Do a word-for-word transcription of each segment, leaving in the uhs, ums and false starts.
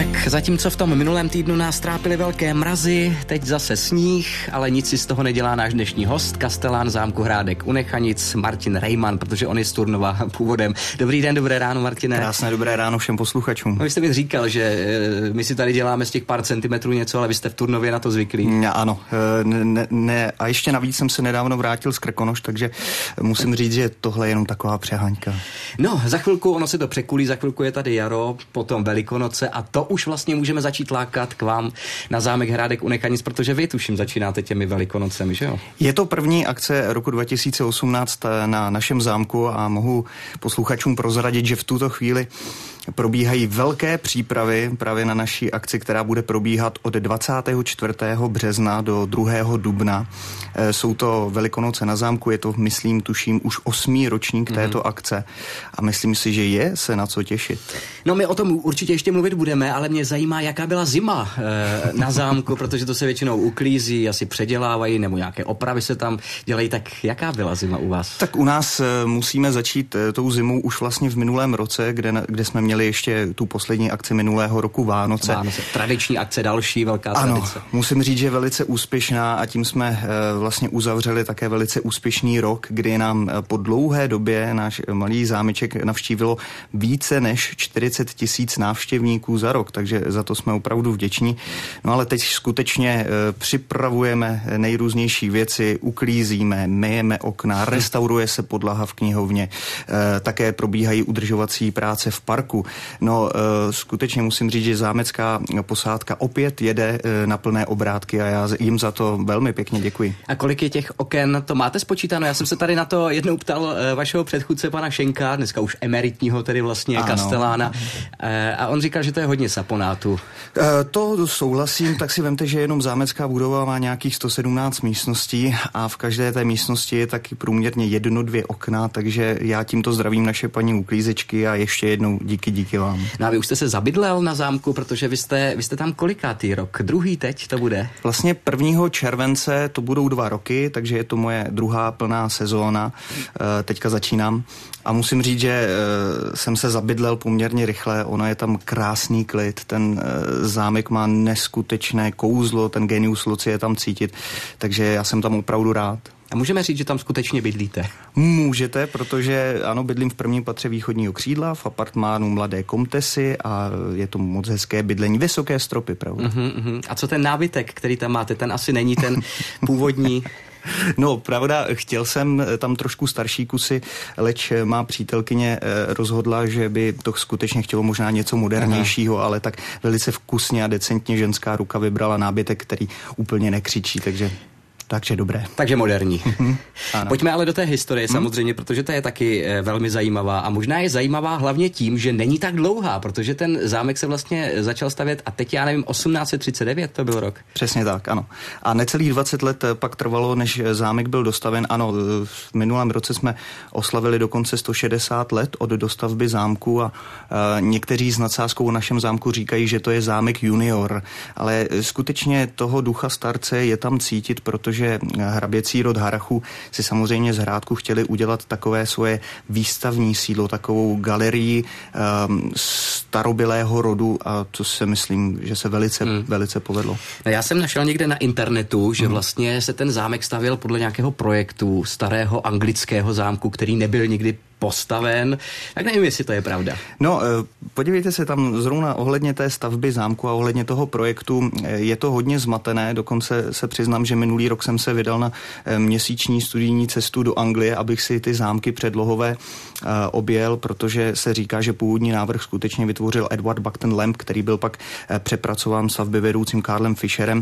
Tak zatímco v tom minulém týdnu nás trápily velké mrazy, teď zase sníh, ale nic si z toho nedělá náš dnešní host, kastelán zámku Hrádek u Nechanic, Martin Rejman, protože on je z Turnova původem. Dobrý den, dobré ráno, Martine. Krásné dobré ráno všem posluchačům. No, vy jste mi říkal, že my si tady děláme z těch pár centimetrů něco, ale vy jste v Turnově na to zvyklí. Ano, ne, ne, a ještě navíc jsem se nedávno vrátil z Krkonoš, takže musím říct, že tohle je jenom taková přeháňka. No, za chvilku ono se to překulí, za chvilku je tady jaro, potom Velikonoce a to už vlastně můžeme začít lákat k vám na zámek Hrádek u Nechanic, protože vy tuším začínáte těmi Velikonocemi, že jo? Je to první akce roku dva tisíce osmnáct na našem zámku a mohu posluchačům prozradit, že v tuto chvíli probíhají velké přípravy právě na naší akci, která bude probíhat od dvacátého čtvrtého března do druhého dubna. Jsou to Velikonoce na zámku, je to, myslím, tuším, už osmý ročník této mm. akce a myslím si, že je se na co těšit. No, my o tom určitě ještě mluvit budeme, ale mě zajímá, jaká byla zima e, na zámku, protože to se většinou uklízí, asi předělávají, nebo nějaké opravy se tam dělají, tak jaká byla zima u vás? Tak u nás e, musíme začít e, tou zimou už vlastně v minulém roce, kde, kde jsme měli ještě tu poslední akci minulého roku Vánoce. Vánoce. Tradiční akce, další velká ano, tradice. Musím říct, že je velice úspěšná a tím jsme e, vlastně uzavřeli také velice úspěšný rok, kdy nám po dlouhé době náš malý zámeček navštívilo více než čtyřicet tisíc návštěvníků za rok, takže za to jsme opravdu vděční. No ale teď skutečně e, připravujeme nejrůznější věci, uklízíme, myjeme okna, restauruje se podlaha v knihovně, e, také probíhají udržovací práce v parku. No e, skutečně musím říct, že zámecká posádka opět jede e, na plné obrátky a já jim za to velmi pěkně děkuji. A kolik je těch oken, to máte spočítáno? Já jsem se tady na to jednou ptal e, vašeho předchůdce pana Šenka, dneska už emeritního tedy vlastně ano. kastelána, e, a on říkal, že to je hodně saponátu. E, to souhlasím, tak si vemte, že jenom zámecká budova má nějakých sto sedmnáct místností a v každé té místnosti je taky průměrně jedno, dvě okna, takže já tímto zdravím naše paní uklízečky a ještě jednou díky, díky vám. No a vy už jste se zabydlel na zámku, protože vy jste, vy jste tam kolikátý rok? Druhý teď to bude? Vlastně prvního července to budou dva roky, takže je to moje druhá plná sezóna. E, teďka začínám. A musím říct, že e, jsem se zabydlel poměrně rychle, ono je tam krásný klid, ten e, zámek má neskutečné kouzlo, ten genius loci je tam cítit, takže já jsem tam opravdu rád. A můžeme říct, že tam skutečně bydlíte? Můžete, protože ano, bydlím v prvním patře východního křídla, v apartmánu Mladé komtesy a je to moc hezké bydlení, vysoké stropy, pravda. Uh-huh, uh-huh. A co ten nábytek, který tam máte, ten asi není ten původní? No, pravda, chtěl jsem tam trošku starší kusy, leč má přítelkyně rozhodla, že by to skutečně chtělo možná něco modernějšího, Aha. ale tak velice vkusně a decentně ženská ruka vybrala nábytek, který úplně nekřičí, takže... Takže dobré. Takže moderní. Pojďme ale do té historie hmm. samozřejmě, protože to je taky e, velmi zajímavá a možná je zajímavá hlavně tím, že není tak dlouhá, protože ten zámek se vlastně začal stavět a teď já nevím, osmnáct set třicet devět to byl rok. Přesně tak, ano. A necelých dvacet let pak trvalo, než zámek byl dostaven. Ano, v minulém roce jsme oslavili dokonce sto šedesát let od dostavby zámku a e, někteří s nadsázkou o našem zámku říkají, že to je zámek junior, ale skutečně toho ducha starce je tam cítit, protože že hraběcí rod Harrachů si samozřejmě z Hrádku chtěli udělat takové svoje výstavní sídlo, takovou galerii um, starobylého rodu a to si myslím, že se velice, hmm. velice povedlo. Já jsem našel někde na internetu, že hmm. vlastně se ten zámek stavěl podle nějakého projektu starého anglického zámku, který nebyl nikdy postaven, tak nevím, jestli to je pravda. No, podívejte se tam zrovna ohledně té stavby zámku a ohledně toho projektu, je to hodně zmatené, dokonce se přiznám, že minulý rok jsem se vydal na měsíční studijní cestu do Anglie, abych si ty zámky předlohové objel, protože se říká, že původní návrh skutečně vytvořil Edward Buckton Lamb, který byl pak přepracován stavby vedoucím Karlem Fisherem.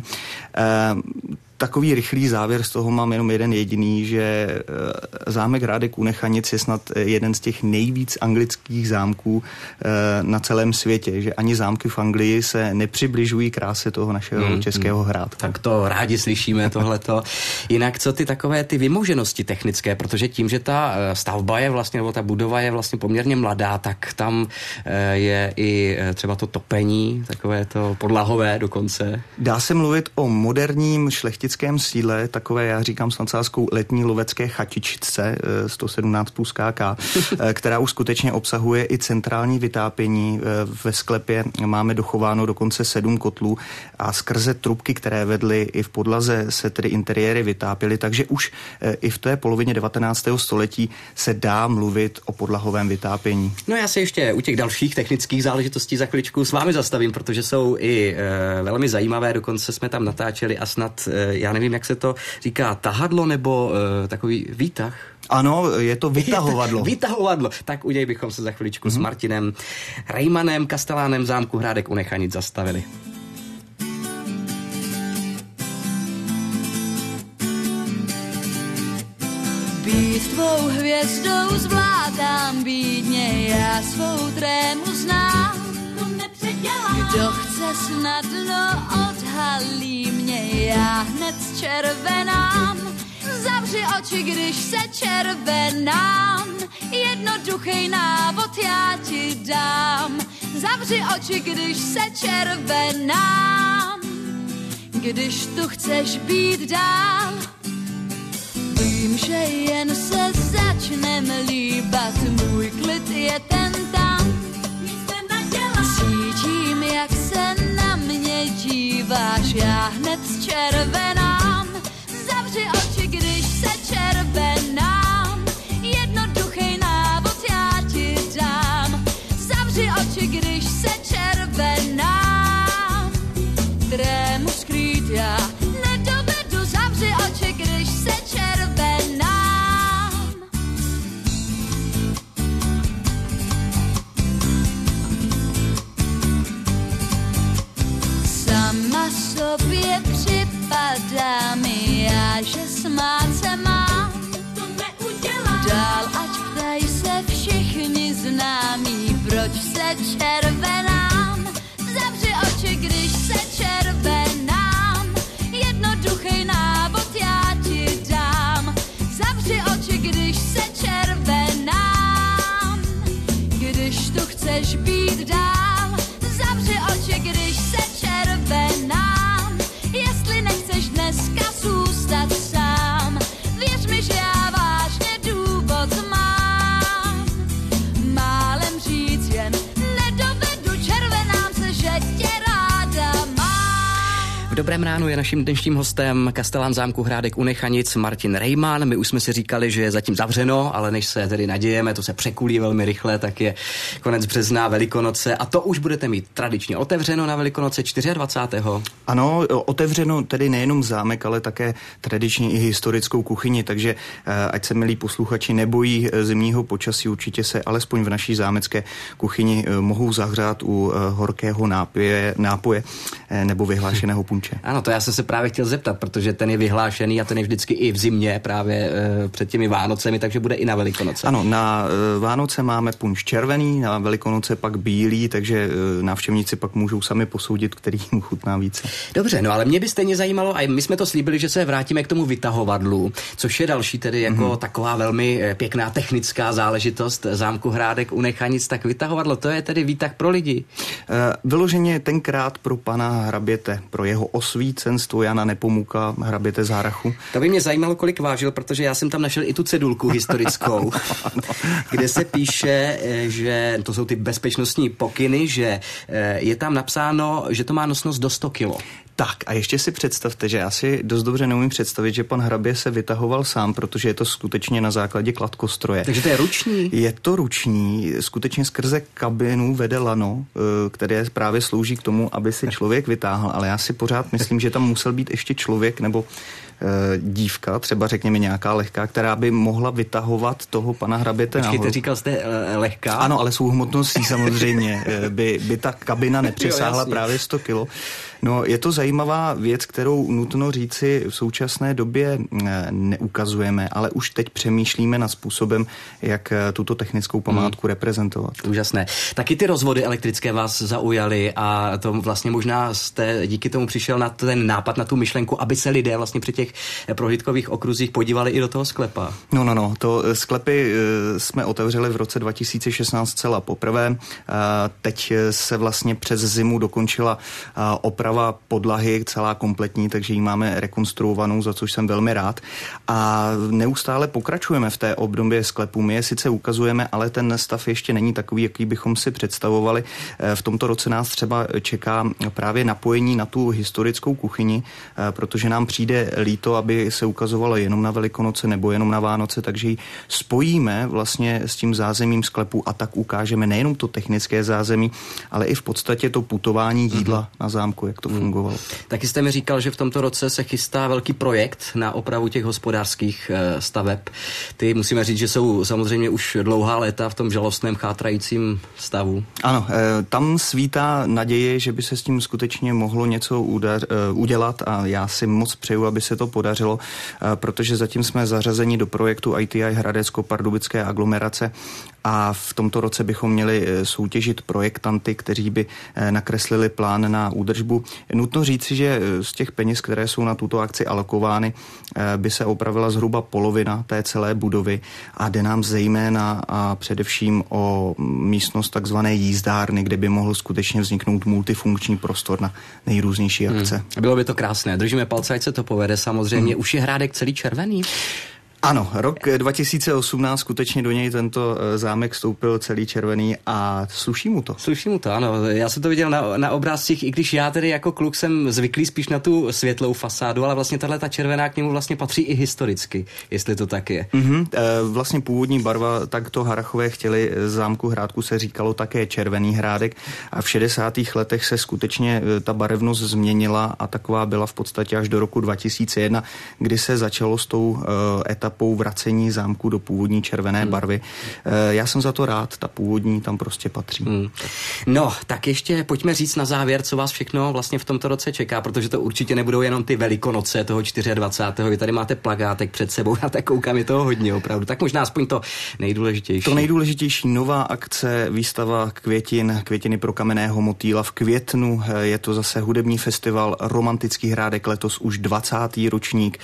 Takový rychlý závěr z toho mám jenom jeden jediný, že zámek Hrádek u Nechanic je snad jeden z těch nejvíc anglických zámků na celém světě, že ani zámky v Anglii se nepřibližují kráse toho našeho hmm, českého Hrádka. Tak to rádi slyšíme tohleto. Jinak co ty takové ty vymoženosti technické, protože tím, že ta stavba je vlastně, nebo ta budova je vlastně poměrně mladá, tak tam je i třeba to topení, takové to podlahové dokonce. Dá se mluvit o moderním šlechtickém turistickém sídle, takové, já říkám s nadsázkou, letní lovecké chatičce sto sedmnáct plus K K, která už skutečně obsahuje i centrální vytápění. Ve sklepě máme dochováno dokonce sedm kotlů a skrze trubky, které vedly i v podlaze, se tedy interiéry vytápěly, takže už i v té polovině devatenáctého století se dá mluvit o podlahovém vytápění. No já se ještě u těch dalších technických záležitostí za chviličku s vámi zastavím, protože jsou i e, velmi zajímavé, dokonce jsme tam natáčeli a snad, e, já nevím, jak se to říká, tahadlo nebo e, takový výtah? Ano, je to vytahovadlo. Vytahovadlo. Tak u něj bychom se za chviličku mm-hmm. s Martinem Rejmanem, kastelánem zámku Hrádek u Nechanic zastavili. Být tvou hvězdou zvládám bídně, já svou trému znám, to nepředělám. Kdo chce snadno odhalí mě, já hned červenám. Zavři oči, když se červenám, jednoduchý návod já ti dám. Zavři oči, když se červenám, když tu chceš být dál. Vím, že jen se začnem líbat, můj klid je ten tam. Cítím, jak se na mě díváš, já hned červenám. Zavři oči, když se červenám, jednoduchý návod já ti dám. Zavři oči, když se červenám, trému skrýt já nedovedu. Zavři oči, když se červenám. Sama sobě připadám já, že smát se mám, to neudělám. Dál ať ptají se všichni známí, proč se červenám. Zavři oči, když se červenám, jednoduchý návod já ti dám. Zavři oči, když se červenám, když tu chceš být dál. Zavři oči, když se červenám, jestli nechceš dneska zůstat sám. Věř mi, že já vážně důvod mám. Málem říct jen nedovedu, červenám se, že tě ráda mám. V dobrém ránu je naším dnešním hostem kastelán zámku Hrádek u Nechanic Martin Rejman. My už jsme si říkali, že je zatím zavřeno, ale než se tedy nadějeme, to se překulí velmi rychle, tak je konec března, Velikonoce a to už budete mít tradičně otevřeno na Velikonoce dvacátého čtvrtého Ano, otevřeno tedy nejenom zámek, ale také tradičně i historickou kuchyni, takže ať se, milí posluchači, nebojí zimního počasí, určitě se alespoň v naší zámecké kuchyni mohou zahřát u horkého nápoje, nápoje nebo vyhlášeného punče. Ano, to já jsem se právě chtěl zeptat, protože ten je vyhlášený a ten je vždycky i v zimě právě e, před těmi Vánocemi, takže bude i na Velikonoce. Ano, na e, Vánoce máme punč červený, na Velikonoce pak bílý, takže e, návštěvníci pak můžou sami posoudit, který jim chutná více. Dobře, no ale mě by stejně zajímalo, a my jsme to slíbili, že se vrátíme k tomu vytahovadlu, což je další tedy jako mm-hmm. taková velmi pěkná technická záležitost zámku Hrádek u Nechanic, tak vytahovadlo, to je tedy výtah pro lidi. E, vyloženě tenkrát pro pana hraběte, pro jeho osvícenstvo Jana Nepomuka, hraběte z Harachu. To by mě zajímalo, kolik vážil, protože já jsem tam našel i tu cedulku historickou, kde se píše, že to jsou ty bezpečnostní pokyny, že je tam napsáno, že to má nosnost do sto kilo. Tak a ještě si představte, že já si dost dobře neumím představit, že pan hrabě se vytahoval sám, protože je to skutečně na základě kladkostroje. Takže to je ruční? Je to ruční, skutečně skrze kabinu vede lano, které právě slouží k tomu, aby si člověk vytáhl, ale já si pořád myslím, že tam musel být ještě člověk nebo dívka, třeba řekněme nějaká lehká, která by mohla vytahovat toho pana hraběte nahoru. Počkejte, říkal jste lehká? Ano, ale svou hmotností samozřejmě. by, by ta kabina nepřesáhla jo, právě sto kilo. No, je to zajímavá věc, kterou nutno říci v současné době neukazujeme, ale už teď přemýšlíme nad způsobem, jak tuto technickou památku hmm. reprezentovat. Úžasné. Taky ty rozvody elektrické vás zaujaly a to vlastně možná jste díky tomu přišel na ten nápad, na tu myšlenku, aby se lidé vlastně při těch těch prohlídkových okruzích podívali i do toho sklepa. No, no, no, to sklepy jsme otevřeli v roce dva tisíce šestnáct celá poprvé. Teď se vlastně přes zimu dokončila oprava podlahy, celá kompletní, takže ji máme rekonstruovanou, za což jsem velmi rád. A neustále pokračujeme v té obdobě sklepů. My je sice ukazujeme, ale ten stav ještě není takový, jaký bychom si představovali. V tomto roce nás třeba čeká právě napojení na tu historickou kuchyni, protože nám přijde líto, aby se ukazovalo jenom na Velikonoce nebo jenom na Vánoce, takže ji spojíme vlastně s tím zázemím sklepu a tak ukážeme nejenom to technické zázemí, ale i v podstatě to putování jídla mm-hmm. na zámku, jak to mm. fungovalo. Taky jste mi říkal, že v tomto roce se chystá velký projekt na opravu těch hospodářských staveb. Ty musíme říct, že jsou samozřejmě už dlouhá léta v tom žalostném chátrajícím stavu. Ano, tam svítá naděje, že by se s tím skutečně mohlo něco udar, udělat a já si moc přeju, aby se to podařilo, protože zatím jsme zařazeni do projektu I T I Hradecko-Pardubické aglomerace a v tomto roce bychom měli soutěžit projektanty, kteří by nakreslili plán na údržbu. Nutno říci, že z těch peněz, které jsou na tuto akci alokovány, by se opravila zhruba polovina té celé budovy a jde nám zejména a především o místnost takzvané jízdárny, kde by mohl skutečně vzniknout multifunkční prostor na nejrůznější akce. Hmm. Bylo by to krásné. Držíme palce, ať se to povede samozřejmě. Hmm. Už je Hrádek celý červený? Ano, rok dva tisíce osmnáct skutečně do něj tento zámek vstoupil celý červený a sluší mu to. Sluší mu to, ano. Já jsem to viděl na, na obrázcích, i když já tedy jako kluk jsem zvyklý spíš na tu světlou fasádu, ale vlastně tahle ta červená k němu vlastně patří i historicky, jestli to tak je. Mm-hmm. Vlastně původní barva, tak to Harrachové chtěli, zámku Hrádku se říkalo také Červený Hrádek a v šedesátých letech se skutečně ta barevnost změnila a taková byla v podstatě až do roku dva tisíce jedna, kdy se začalo s tou uh, etapou vracení zámku do původní červené hmm. barvy. Já jsem za to rád, ta původní tam prostě patří. Hmm. No, tak ještě pojďme říct na závěr, co vás všechno vlastně v tomto roce čeká, protože to určitě nebudou jenom ty Velikonoce toho dvacátého čtvrtého Vy tady máte plakátek před sebou, já tak koukám, je toho hodně opravdu. Tak možná aspoň to nejdůležitější. To nejdůležitější, nová akce, výstava květin, květiny pro kamenného motýla v květnu. Je to zase hudební festival Romantický Hrádek, letos už dvacátý ročník.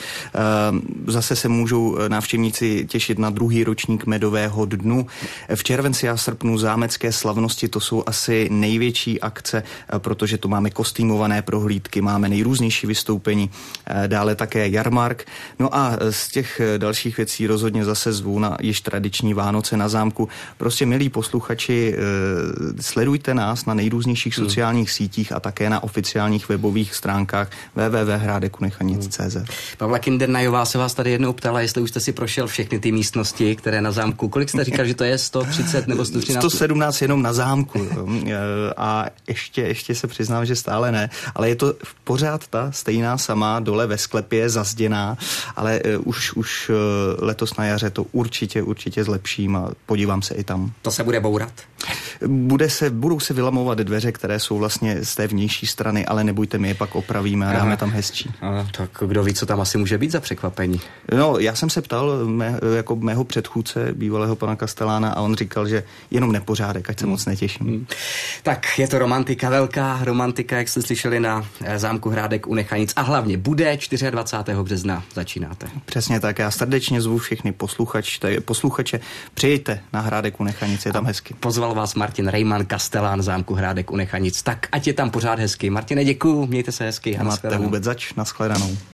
Zase se můžou návštěvníci těšit na druhý ročník Medového dnu. V červenci a srpnu zámecké slavnosti, to jsou asi největší akce, protože to máme kostýmované prohlídky, máme nejrůznější vystoupení, dále také jarmark. No a z těch dalších věcí rozhodně zase zvu na již tradiční Vánoce na zámku. Prostě, milí posluchači, sledujte nás na nejrůznějších hmm. sociálních sítích a také na oficiálních webových stránkách w w w tečka hrádek unechanic tečka c z. Pavla Kindernajová se vás tady jednou ptala, jestli už jste si prošel všechny ty místnosti, které na zámku. Kolik jste říkal, že to je sto třicet nebo sto třináct? sto sedmnáct jenom na zámku. A ještě, ještě se přiznám, že stále ne. Ale je to pořád ta stejná sama, dole ve sklepě, zazděná, ale už, už letos na jaře to určitě, určitě zlepším a podívám se i tam. To se bude bourat? Bude se, budou se vylamovat dveře, které jsou vlastně z té vnější strany, ale nebojte, my je pak opravíme a dáme Aha. tam hezčí. Aha, tak kdo ví, co tam asi může být za překvapení? No, já jsem se ptal mé, jako mého předchůdce, bývalého pana Kastelána, a on říkal, že jenom nepořádek, ať se hmm. moc netěším. Hmm. Tak je to romantika, velká romantika, jak jste slyšeli na zámku Hrádek u Nechanic. A hlavně bude dvacátého čtvrtého března začínáte. Přesně tak, já srdečně zvu všechny posluchač, posluchače, přijďte na Hrádek u Nechanic, je tam hezky. Pozval vás Martin Rejman, kastelán zámku Hrádek u Nechanic. Tak ať je tam pořád hezky. Martine, děkuju, mějte se hezky. Máte vůbec zač, nashledanou.